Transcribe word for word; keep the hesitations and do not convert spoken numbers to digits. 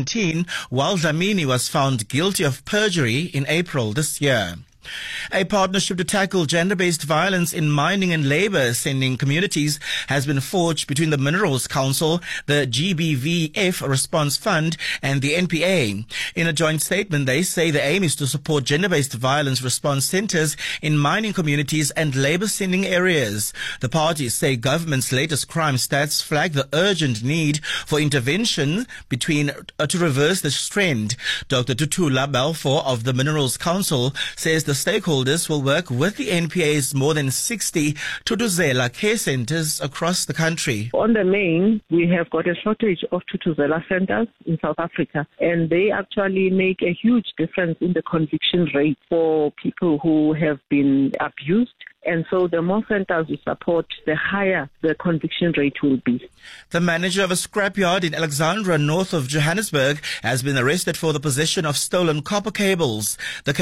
while Dlamini was found guilty of perjury in April this year. A partnership to tackle gender-based violence in mining and labor-sending communities has been forged between the Minerals Council, the G B V F Response Fund, and the N P A. In a joint statement, they say the aim is to support gender-based violence response centers in mining communities and labor-sending areas. The parties say government's latest crime stats flag the urgent need for intervention between uh, to reverse this trend. Doctor Tutula Balfour of the Minerals Council says the stakeholders will work with the N P A's more than sixty Tutuzela care centers across the country. On the main, we have got a shortage of Tutuzela centers in South Africa, and they actually make a huge difference in the conviction rate for people who have been abused. And so the more centers we support, the higher the conviction rate will be. The manager of a scrapyard in Alexandra, north of Johannesburg, has been arrested for the possession of stolen copper cables. The